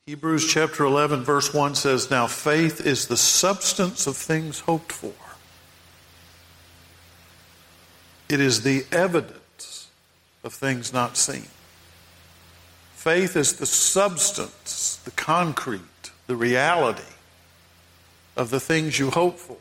Hebrews chapter 11 verse 1 says, "Now faith is the substance of things hoped for. It is the evidence of things not seen." Faith is the substance, the concrete, the reality of the things you hope for.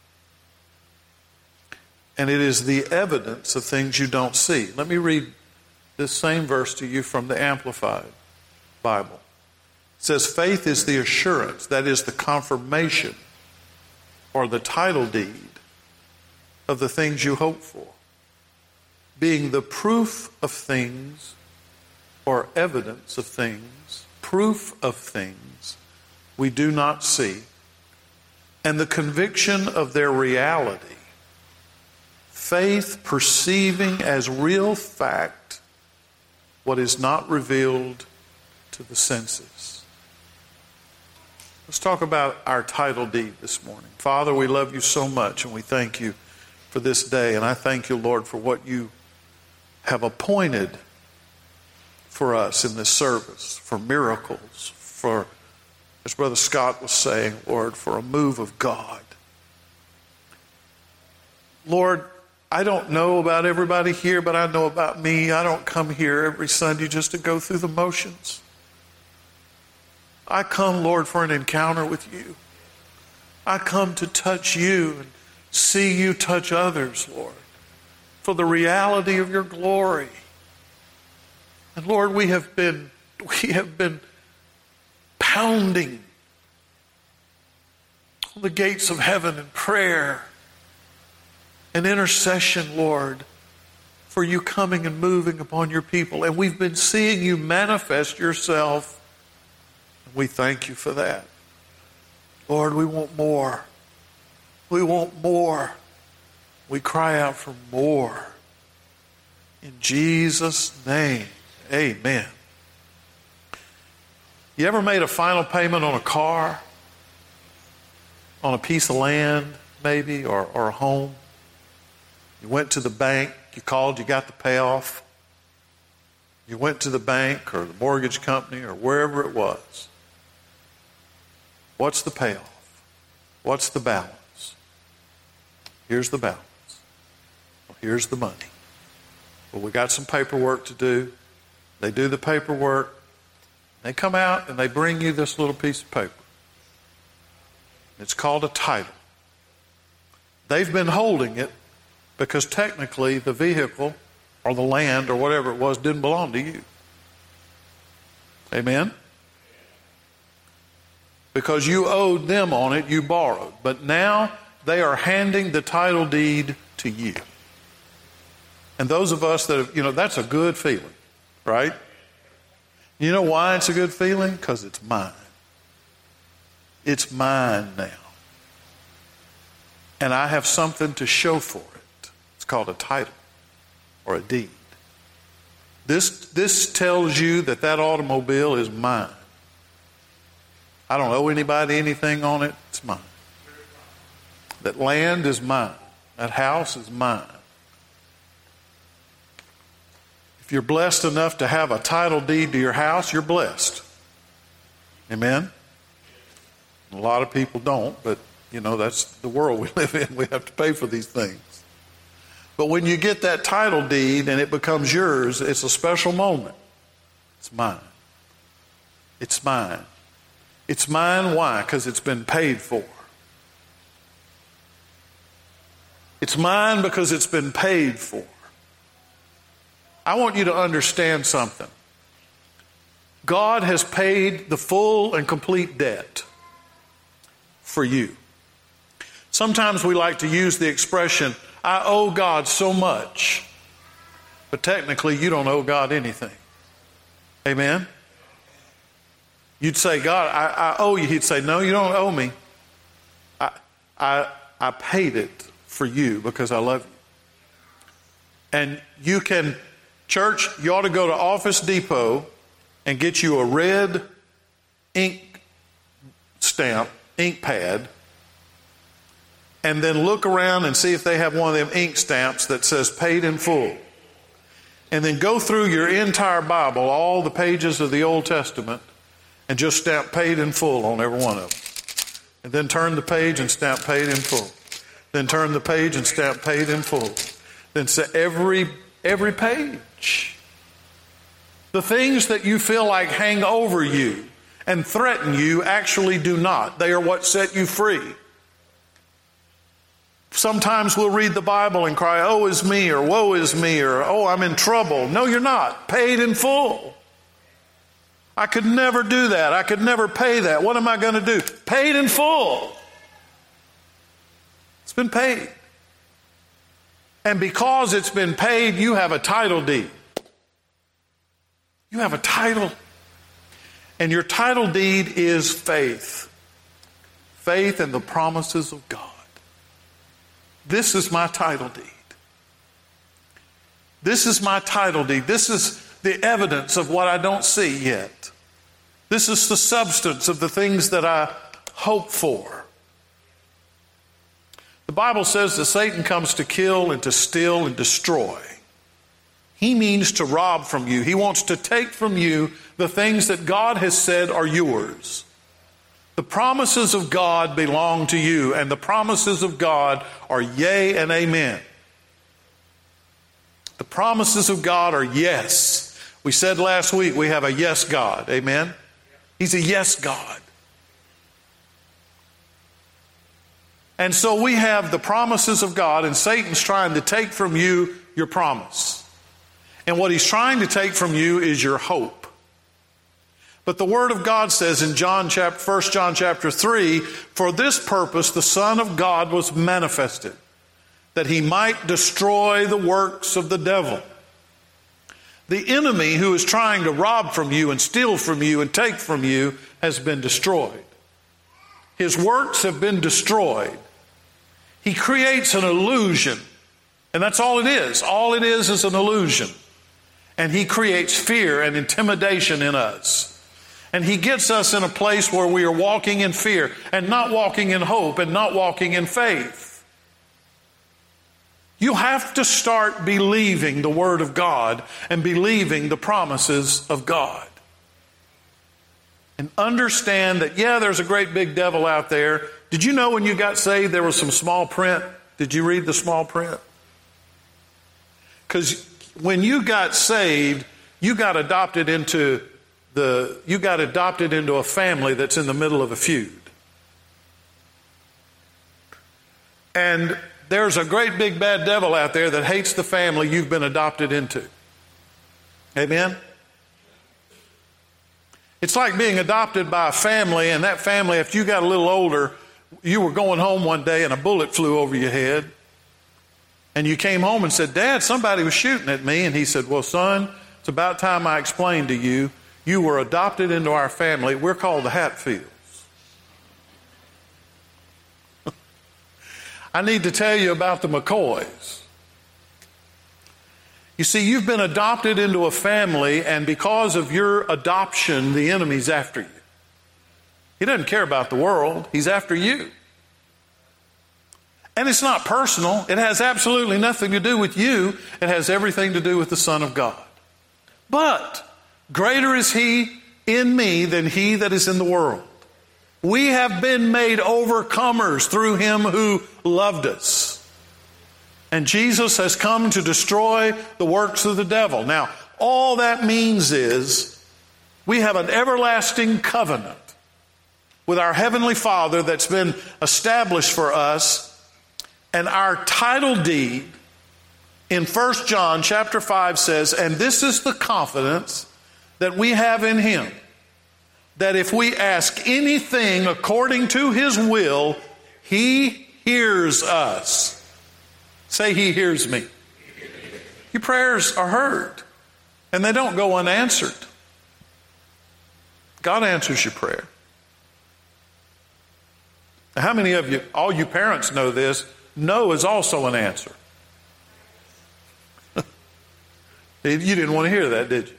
And it is the evidence of things you don't see. Let me read this same verse to you from the Amplified Bible. It says, "Faith is the assurance, that is the confirmation or the title deed of the things you hope for, being the proof of things or evidence of things, proof of things we do not see, and the conviction of their reality. Faith perceiving as real fact what is not revealed to the senses." Let's talk about our title deed this morning. Father, we love you so much and we thank you for this day. And I thank you, Lord, for what you have appointed for us in this service, for miracles, for, as Brother Scott was saying, Lord, for a move of God. Lord, I don't know about everybody here, but I know about me. I don't come here every Sunday just to go through the motions. I come, Lord, for an encounter with you. I come to touch you and see you touch others, Lord, for the reality of your glory. And Lord, we have been pounding on the gates of heaven in prayer and intercession, Lord, for you coming and moving upon your people. And we've been seeing you manifest yourself. We thank you for that. Lord, we want more. We want more. We cry out for more. In Jesus' name, amen. You ever made a final payment on a car? On a piece of land, maybe, or a home? You went to the bank, you called, you got the payoff. You went to the bank or the mortgage company or wherever it was. What's the payoff? What's the balance? Here's the balance. Well, here's the money. Well, we got some paperwork to do. They do the paperwork. They come out and they bring you this little piece of paper. It's called a title. They've been holding it because technically the vehicle or the land or whatever it was didn't belong to you. Amen? Because you owed them on it, you borrowed. But now they are handing the title deed to you. And those of us that have, that's a good feeling, right? You know why it's a good feeling? Because it's mine. It's mine now. And I have something to show for it. It's called a title or a deed. This tells you that automobile is mine. I don't owe anybody anything on it. It's mine. That land is mine. That house is mine. If you're blessed enough to have a title deed to your house, you're blessed. Amen? A lot of people don't, but that's the world we live in. We have to pay for these things. But when you get that title deed and it becomes yours, it's a special moment. It's mine. It's mine. It's mine, why? Because it's been paid for. It's mine because it's been paid for. I want you to understand something. God has paid the full and complete debt for you. Sometimes we like to use the expression, I owe God so much. But technically, you don't owe God anything. Amen? You'd say, God, I owe you. He'd say, no, you don't owe me. I paid it for you because I love you. And you can, church, you ought to go to Office Depot and get you a red ink stamp, ink pad, and then look around and see if they have one of them ink stamps that says paid in full. And then go through your entire Bible, all the pages of the Old Testament, and just stamp paid in full on every one of them. And then turn the page and stamp paid in full. Then turn the page and stamp paid in full. Then say every page. The things that you feel like hang over you and threaten you actually do not. They are what set you free. Sometimes we'll read the Bible and cry, oh, is me, or woe is me, or oh, I'm in trouble. No, you're not. Paid in full. I could never do that. I could never pay that. What am I going to do? Paid in full. It's been paid. And because it's been paid, you have a title deed. You have a title. And your title deed is faith. Faith in the promises of God. This is my title deed. This is my title deed. This is the evidence of what I don't see yet. This is the substance of the things that I hope for. The Bible says that Satan comes to kill and to steal and destroy. He means to rob from you. He wants to take from you the things that God has said are yours. The promises of God belong to you, and the promises of God are yea and amen. The promises of God are yes. We said last week we have a yes God. Amen? He's a yes God. And so we have the promises of God, and Satan's trying to take from you your promise. And what he's trying to take from you is your hope. But the Word of God says in 1 John chapter 3, for this purpose the Son of God was manifested, that he might destroy the works of the devil. The enemy who is trying to rob from you and steal from you and take from you has been destroyed. His works have been destroyed. He creates an illusion, and that's all it is. All it is an illusion. And he creates fear and intimidation in us. And he gets us in a place where we are walking in fear and not walking in hope and not walking in faith. You have to start believing the Word of God and believing the promises of God. And understand that, yeah, there's a great big devil out there. Did you know when you got saved there was some small print? Did you read the small print? Because when you got saved, you got adopted into a family that's in the middle of a feud. And there's a great big bad devil out there that hates the family you've been adopted into. Amen? It's like being adopted by a family, and that family, if you got a little older, you were going home one day and a bullet flew over your head. And you came home and said, Dad, somebody was shooting at me. And he said, well, son, it's about time I explained to you. You were adopted into our family. We're called the Hatfields. I need to tell you about the McCoys. You see, you've been adopted into a family, and because of your adoption, the enemy's after you. He doesn't care about the world. He's after you. And it's not personal. It has absolutely nothing to do with you. It has everything to do with the Son of God. But greater is he in me than he that is in the world. We have been made overcomers through him who loved us. And Jesus has come to destroy the works of the devil. Now, all that means is we have an everlasting covenant with our Heavenly Father that's been established for us. And our title deed in 1 John chapter 5 says, and this is the confidence that we have in him, that if we ask anything according to his will, he hears us. Say, he hears me. Your prayers are heard, and they don't go unanswered. God answers your prayer. Now, how many of you, all you parents know this, no is also an answer? You didn't want to hear that, did you?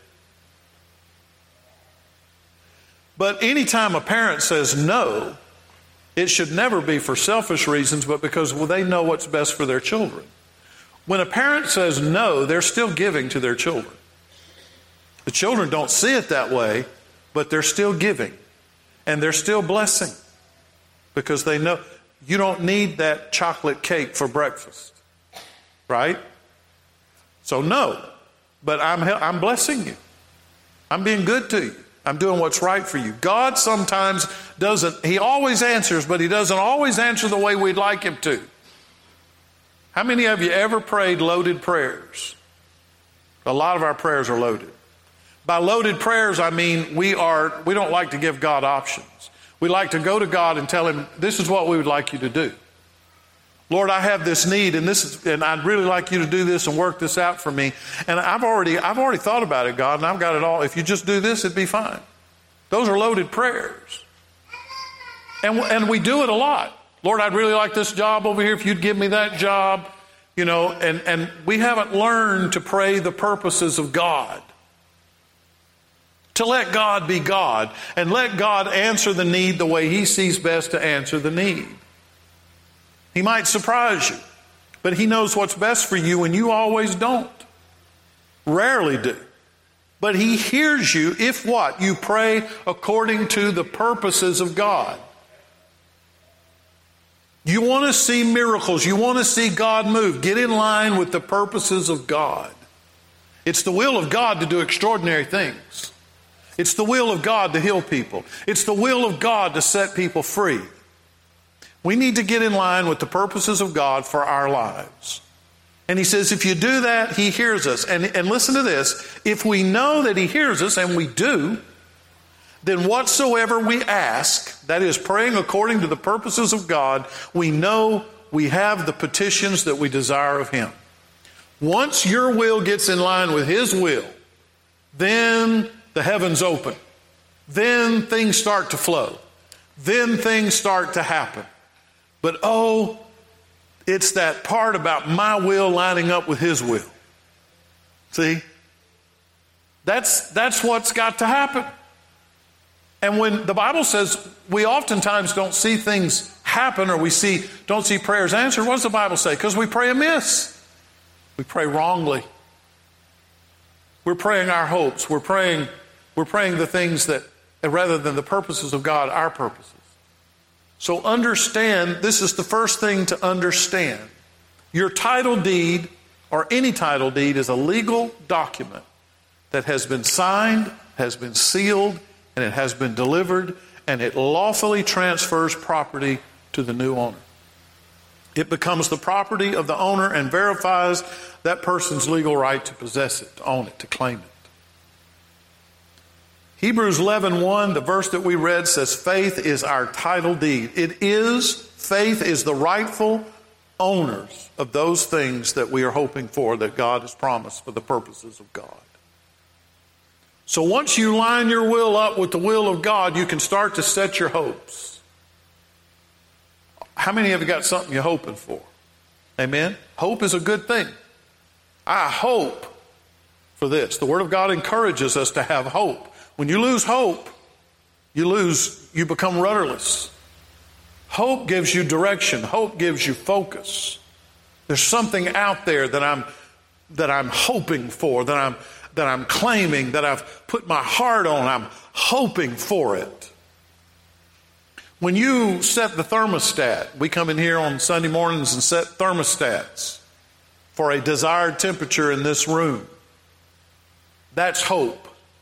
But anytime a parent says no, it should never be for selfish reasons, but because they know what's best for their children. When a parent says no, they're still giving to their children. The children don't see it that way, but they're still giving and they're still blessing because they know you don't need that chocolate cake for breakfast, right? So no, but I'm blessing you. I'm being good to you. I'm doing what's right for you. God sometimes doesn't, he always answers, but he doesn't always answer the way we'd like him to. How many of you ever prayed loaded prayers? A lot of our prayers are loaded. By loaded prayers, I mean we don't like to give God options. We like to go to God and tell him, this is what we would like you to do. Lord, I have this need and I'd really like you to do this and work this out for me. And I've already thought about it, God, and I've got it all. If you just do this, it'd be fine. Those are loaded prayers. And we do it a lot. Lord, I'd really like this job over here if you'd give me that job. You know, and we haven't learned to pray the purposes of God. To let God be God and let God answer the need the way he sees best to answer the need. He might surprise you, but he knows what's best for you and you always don't. Rarely do. But he hears you if what? You pray according to the purposes of God. You want to see miracles. You want to see God move. Get in line with the purposes of God. It's the will of God to do extraordinary things. It's the will of God to heal people. It's the will of God to set people free. We need to get in line with the purposes of God for our lives. And he says, if you do that, he hears us. And listen to this. If we know that he hears us, and we do, then whatsoever we ask, that is praying according to the purposes of God, we know we have the petitions that we desire of him. Once your will gets in line with his will, then the heavens open. Then things start to flow. Then things start to happen. But it's that part about my will lining up with his will. See? That's what's got to happen. And when the Bible says we oftentimes don't see things happen or don't see prayers answered, what does the Bible say? Because we pray amiss. We pray wrongly. We're praying our hopes. We're praying the things that, rather than the purposes of God, our purposes. So understand, this is the first thing to understand. Your title deed, or any title deed, is a legal document that has been signed, has been sealed, and it has been delivered, and it lawfully transfers property to the new owner. It becomes the property of the owner and verifies that person's legal right to possess it, to own it, to claim it. Hebrews 11:1, the verse that we read, says faith is our title deed. Faith is the rightful owners of those things that we are hoping for, that God has promised for the purposes of God. So once you line your will up with the will of God, you can start to set your hopes. How many of you got something you're hoping for? Amen? Hope is a good thing. I hope for this. The Word of God encourages us to have hope. When you lose hope, you become rudderless. Hope gives you direction. Hope gives you focus. There's something out there that I'm hoping for, that I'm claiming, that I've put my heart on. I'm hoping for it. When you set the thermostat, we come in here on Sunday mornings and set thermostats for a desired temperature in this room. That's hope.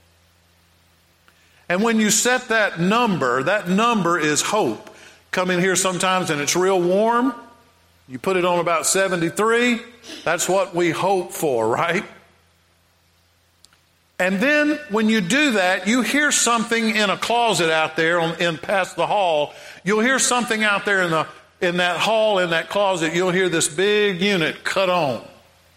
And when you set that number is hope. Come in here sometimes and it's real warm. You put it on about 73. That's what we hope for, right? And then when you do that, you hear something in a closet out there in past the hall. You'll hear something out there in that hall, in that closet. You'll hear this big unit cut on.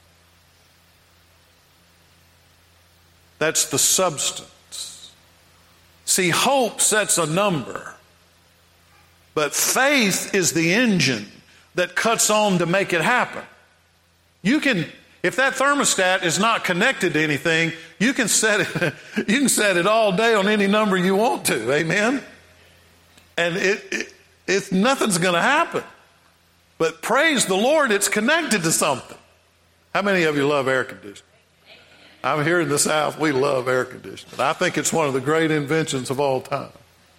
That's the substance. See, hope sets a number, but faith is the engine that cuts on to make it happen. If that thermostat is not connected to anything, you can set it all day on any number you want to. Amen? And nothing's going to happen. But praise the Lord, it's connected to something. How many of you love air conditioning? I'm here in the South, we love air conditioning. I think it's one of the great inventions of all time.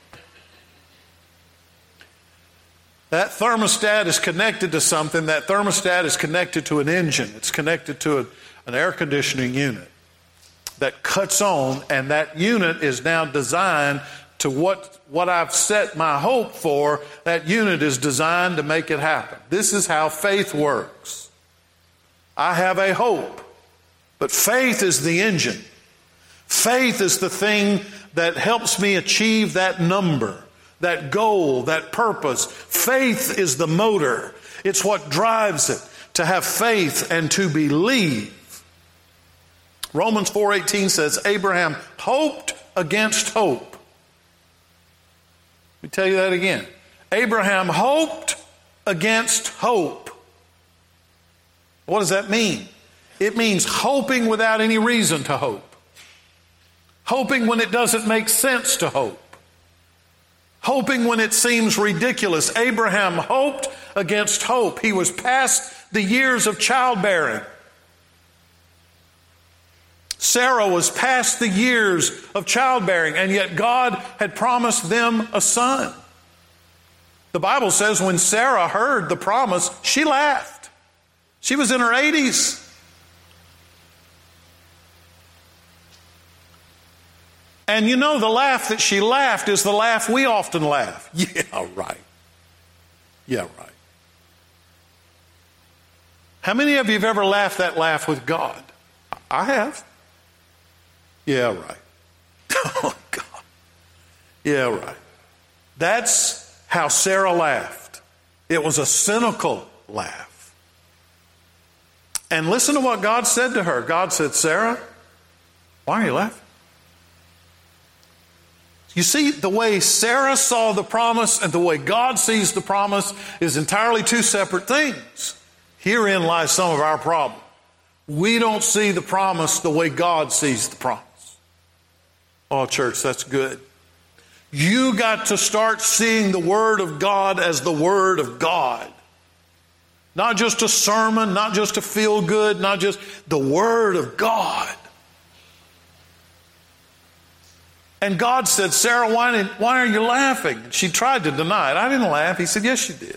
That thermostat is connected to something. That thermostat is connected to an engine. It's connected to an air conditioning unit that cuts on, and that unit is now designed to what I've set my hope for. That unit is designed to make it happen. This is how faith works. I have a hope, but faith is the engine. Faith is the thing that helps me achieve that number, that goal, that purpose. Faith is the motor. It's what drives it, to have faith and to believe. Romans 4:18 says, Abraham hoped against hope. Let me tell you that again. Abraham hoped against hope. What does that mean? It means hoping without any reason to hope. Hoping when it doesn't make sense to hope. Hoping when it seems ridiculous. Abraham hoped against hope. He was past the years of childbearing. Sarah was past the years of childbearing, and yet God had promised them a son. The Bible says when Sarah heard the promise, she laughed. She was in her 80s. And you know, the laugh that she laughed is the laugh we often laugh. Yeah, right. Yeah, right. How many of you have ever laughed that laugh with God? I have. Yeah, right. Oh, God. Yeah, right. That's how Sarah laughed. It was a cynical laugh. And listen to what God said to her. God said, Sarah, why are you laughing? You see, the way Sarah saw the promise and the way God sees the promise is entirely two separate things. Herein lies some of our problem. We don't see the promise the way God sees the promise. Oh, church, that's good. You got to start seeing the Word of God as the Word of God. Not just a sermon, not just a feel good, not just the Word of God. And God said, Sarah, why are you laughing? She tried to deny it. I didn't laugh. He said, yes, you did.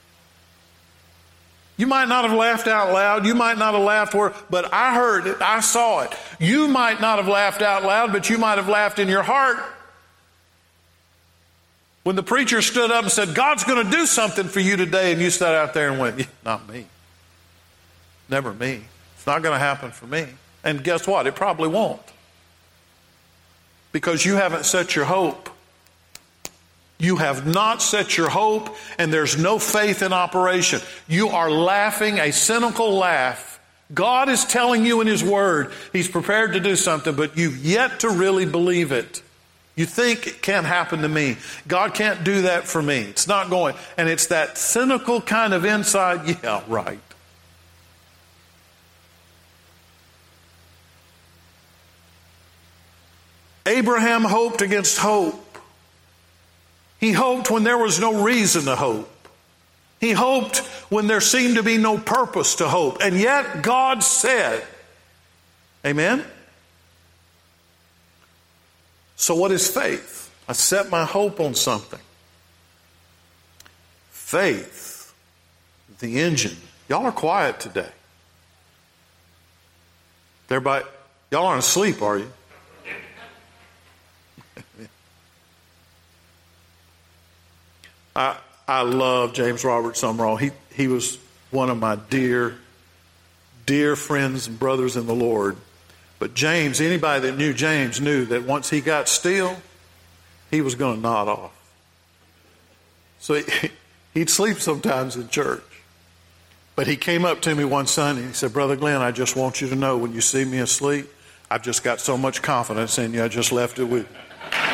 You might not have laughed out loud. You might not have laughed but I heard it. I saw it. You might not have laughed out loud, but you might have laughed in your heart. When the preacher stood up and said, God's going to do something for you today, and you sat out there and went, not me. Never me. It's not going to happen for me. And guess what? It probably won't. Because you haven't set your hope. You have not set your hope, and there's no faith in operation. You are laughing a cynical laugh. God is telling you in His Word He's prepared to do something, but you've yet to really believe it. You think it can't happen to me. God can't do that for me. It's not going. And it's that cynical kind of inside, yeah, right. Abraham hoped against hope. He hoped when there was no reason to hope. He hoped when there seemed to be no purpose to hope. And yet God said, amen? So what is faith? I set my hope on something. Faith, the engine. Y'all are quiet today. Everybody, y'all aren't asleep, are you? I love James Robert Sumrall. He was one of my dear friends and brothers in the Lord. But James, anybody that knew James knew that once he got still, he was going to nod off. So he'd sleep sometimes in church. But he came up to me one Sunday and he said, Brother Glenn, I just want you to know when you see me asleep, I've just got so much confidence in you, I just left it with you.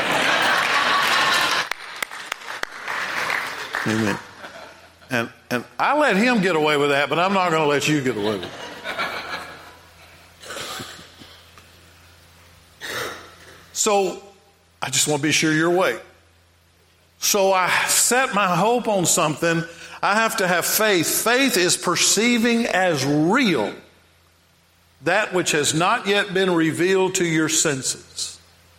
Amen. And I let him get away with that, but I'm not going to let you get away with it. So I just want to be sure you're awake. So I set my hope on something. I have to have faith. Faith is perceiving as real that which has not yet been revealed to your senses.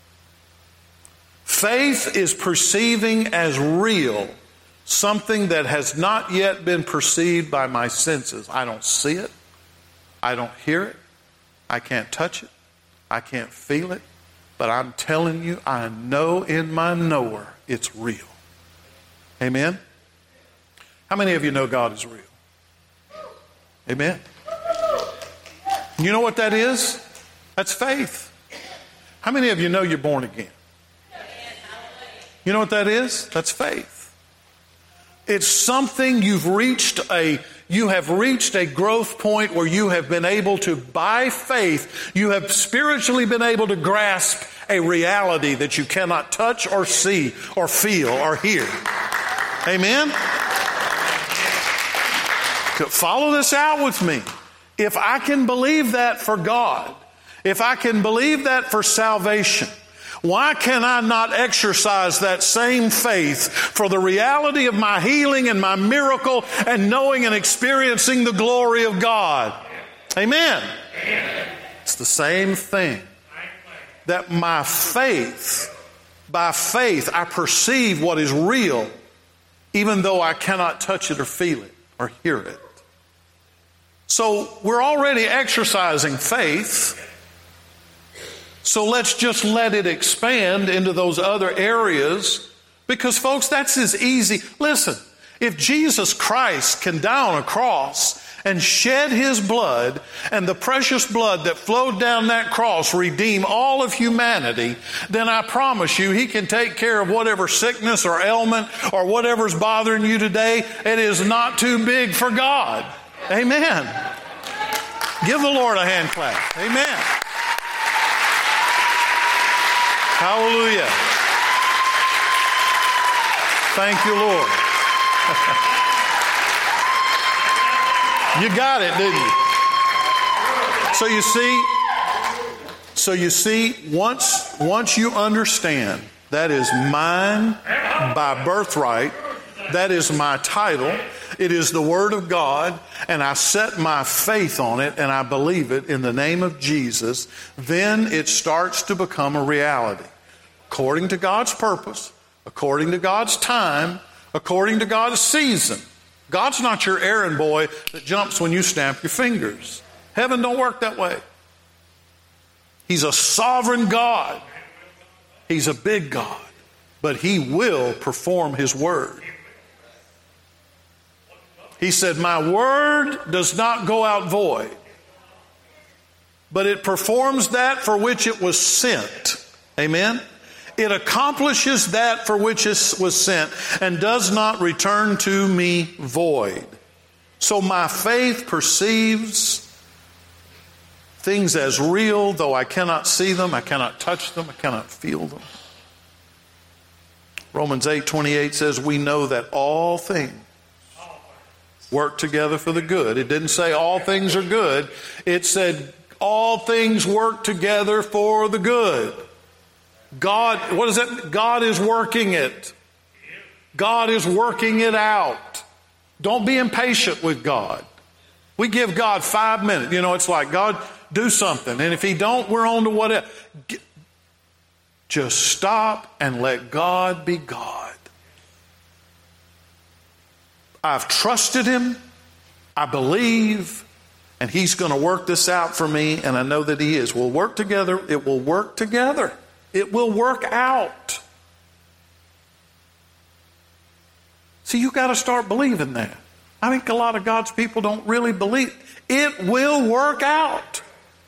Faith is perceiving as real something that has not yet been perceived by my senses. I don't see it. I don't hear it. I can't touch it. I can't feel it. But I'm telling you, I know in my knower it's real. Amen? How many of you know God is real? Amen. You know what that is? That's faith. How many of you know you're born again? You know what that is? That's faith. It's something you have reached a growth point where you have been able to, by faith, you have spiritually been able to grasp a reality that you cannot touch or see or feel or hear. Amen? Follow this out with me. If I can believe that for God, if I can believe that for salvation, why can I not exercise that same faith for the reality of my healing and my miracle and knowing and experiencing the glory of God? Amen. It's the same thing. That my faith, by faith, I perceive what is real, even though I cannot touch it or feel it or hear it. So we're already exercising faith. So let's just let it expand into those other areas, because folks, that's as easy. Listen, if Jesus Christ can die on a cross and shed His blood, and the precious blood that flowed down that cross redeem all of humanity, then I promise you He can take care of whatever sickness or ailment or whatever's bothering you today. It is not too big for God. Amen. Give the Lord a hand clap. Amen. Hallelujah. Thank you, Lord. You got it, didn't you? So you see, once you understand that is mine by birthright, that is my title, it is the Word of God, and I set my faith on it and I believe it in the name of Jesus, then it starts to become a reality. According to God's purpose, according to God's time, according to God's season. God's not your errand boy that jumps when you snap your fingers. Heaven don't work that way. He's a sovereign God. He's a big God. But He will perform His word. He said, my word does not go out void, but it performs that for which it was sent. Amen? It accomplishes that for which it was sent and does not return to me void. So my faith perceives things as real, though I cannot see them, I cannot touch them, I cannot feel them. Romans 8:28 says, we know that all things work together for the good. It didn't say all things are good. It said all things work together for the good. God, what is it? God is working it. God is working it out. Don't be impatient with God. We give God 5 minutes. You know, it's like, God, do something. And if He don't, we're on to whatever. Just stop and let God be God. I've trusted Him. I believe. And He's going to work this out for me. And I know that He is. We'll work together. It will work together. It will work out. See, you've got to start believing that. I think a lot of God's people don't really believe. It will work out.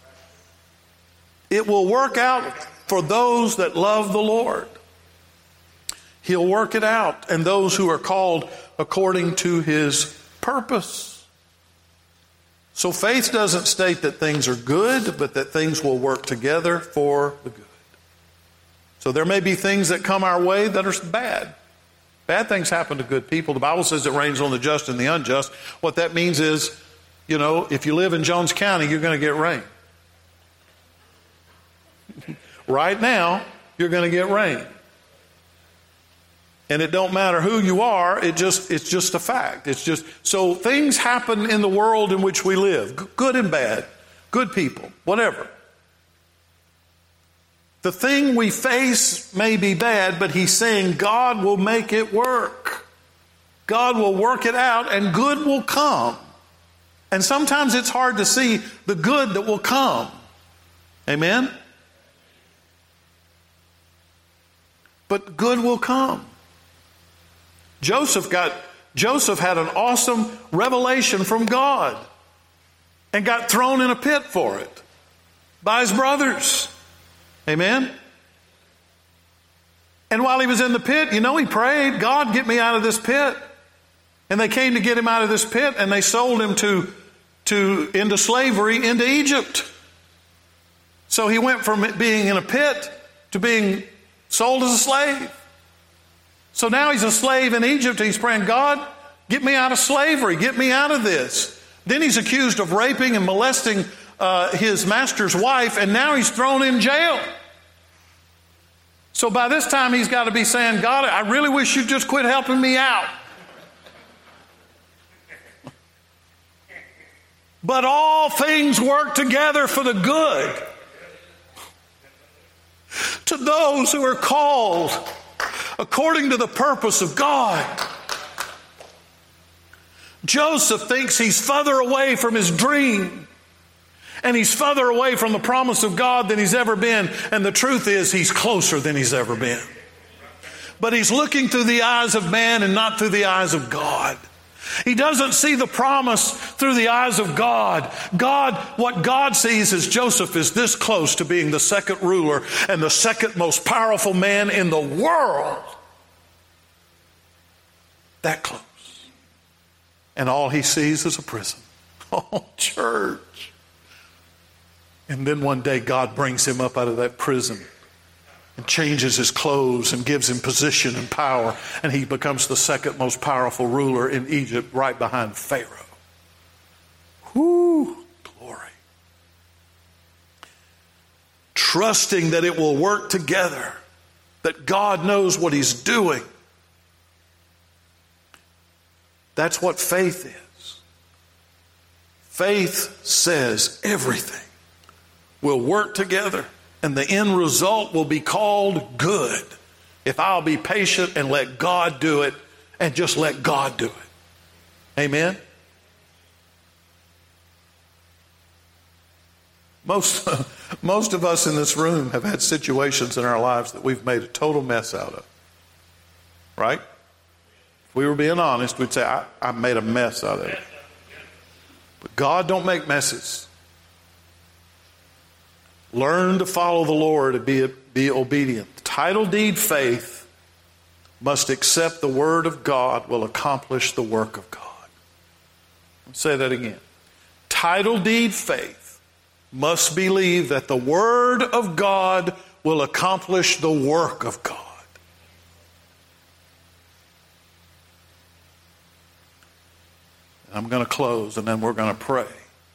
It will work out for those that love the Lord. He'll work it out. And those who are called according to His purpose. So faith doesn't state that things are good, but that things will work together for the good. So there may be things that come our way that are bad. Bad things happen to good people. The Bible says it rains on the just and the unjust. What that means is, you know, if you live in Jones County, you're going to get rain. Right now, you're going to get rain. And it don't matter who you are, it's just a fact. It's just, so things happen in the world in which we live, good and bad. good people, whatever. The thing we face may be bad, but he's saying God will make it work. God will work it out and good will come. And sometimes it's hard to see the good that will come. Amen? But good will come. Joseph had an awesome revelation from God and got thrown in a pit for it by his brothers. Amen? And while he was in the pit, he prayed, God, get me out of this pit. And they came to get him out of this pit, and they sold him into slavery into Egypt. So he went from being in a pit to being sold as a slave. So now he's a slave in Egypt. He's praying, God, get me out of slavery. Get me out of this. Then he's accused of raping and molesting his master's wife, and now he's thrown in jail. So by this time he's got to be saying, God, I really wish you'd just quit helping me out. But all things work together for the good to those who are called according to the purpose of God. Joseph thinks he's further away from his dream, and he's further away from the promise of God than he's ever been. And the truth is, he's closer than he's ever been. But he's looking through the eyes of man and not through the eyes of God. He doesn't see the promise through the eyes of God. What God sees is Joseph is this close to being the second ruler and the second most powerful man in the world. That close. And all he sees is a prison. Oh, church. And then one day God brings him up out of that prison and changes his clothes and gives him position and power. And he becomes the second most powerful ruler in Egypt, right behind Pharaoh. Whoo, glory. Trusting that it will work together, that God knows what he's doing. That's what faith is. Faith says everything will work together, and the end result will be called good if I'll be patient and let God do it, and just let God do it. Amen? Most of us in this room have had situations in our lives that we've made a total mess out of. Right? If we were being honest, we'd say, I made a mess out of it. But God don't make messes. Learn to follow the Lord and be obedient. Title deed faith must accept the word of God will accomplish the work of God. Let's say that again. Title deed faith must believe that the word of God will accomplish the work of God. I'm going to close and then we're going to pray.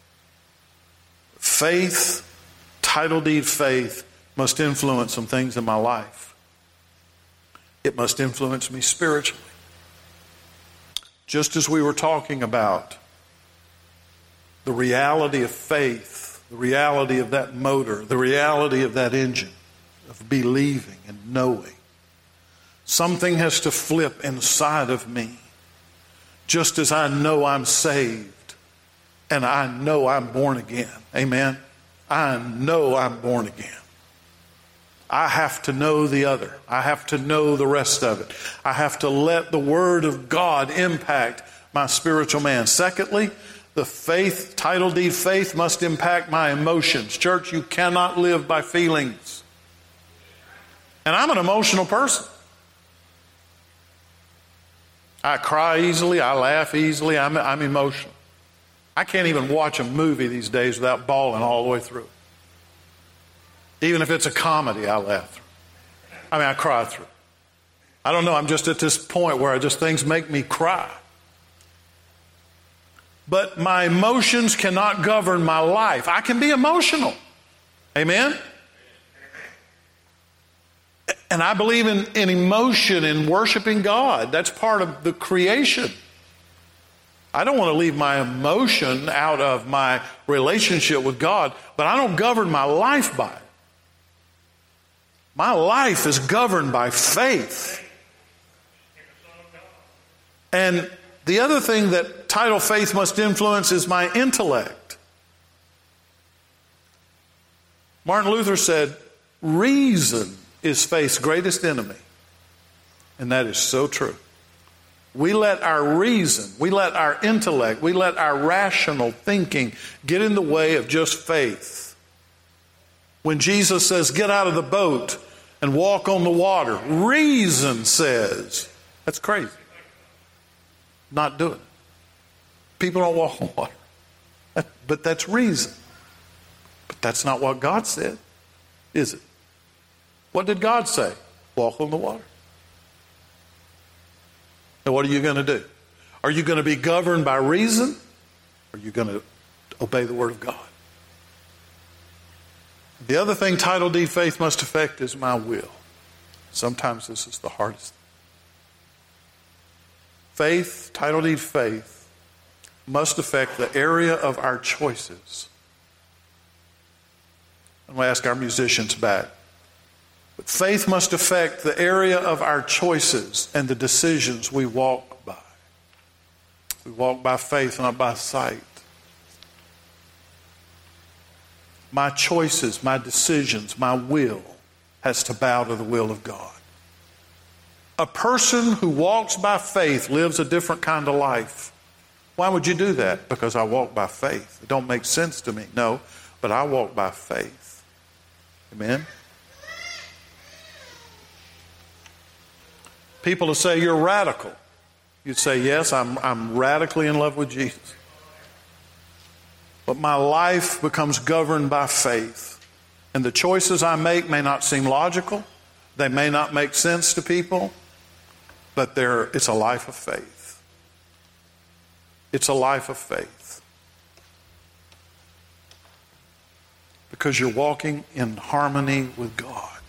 Faith, title deed faith, must influence some things in my life. It must influence me spiritually. Just as we were talking about the reality of faith, the reality of that motor, the reality of that engine, of believing and knowing, something has to flip inside of me. Just as I know I'm saved and I know I'm born again. Amen? I know I'm born again. I have to know the other. I have to know the rest of it. I have to let the Word of God impact my spiritual man. Secondly, the faith, title deed faith must impact my emotions. Church, you cannot live by feelings. And I'm an emotional person. I cry easily. I laugh easily. I'm emotional. I can't even watch a movie these days without bawling all the way through. Even if it's a comedy, I laugh through. I cry through. I don't know. I'm just at this point where things make me cry. But my emotions cannot govern my life. I can be emotional. Amen? And I believe in emotion, in worshiping God. That's part of the creation. I don't want to leave my emotion out of my relationship with God, but I don't govern my life by it. My life is governed by faith. And the other thing that tidal faith must influence is my intellect. Martin Luther said, reason is faith's greatest enemy. And that is so true. We let our reason, we let our intellect, we let our rational thinking get in the way of just faith. When Jesus says, get out of the boat and walk on the water, reason says, that's crazy. Not do it. People don't walk on water. But that's reason. But that's not what God said, is it? What did God say? Walk on the water. Now what are you going to do? Are you going to be governed by reason? Or are you going to obey the Word of God? The other thing title deed faith must affect is my will. Sometimes this is the hardest. Faith, title deed faith, must affect the area of our choices. I'm going to ask our musicians back. But faith must affect the area of our choices and the decisions we walk by. We walk by faith, not by sight. My choices, my decisions, my will has to bow to the will of God. A person who walks by faith lives a different kind of life. Why would you do that? Because I walk by faith. It don't make sense to me. No, but I walk by faith. Amen? People will say, you're radical. You'd say, yes, I'm radically in love with Jesus. But my life becomes governed by faith. And the choices I make may not seem logical. They may not make sense to people. But it's a life of faith. It's a life of faith. Because you're walking in harmony with God.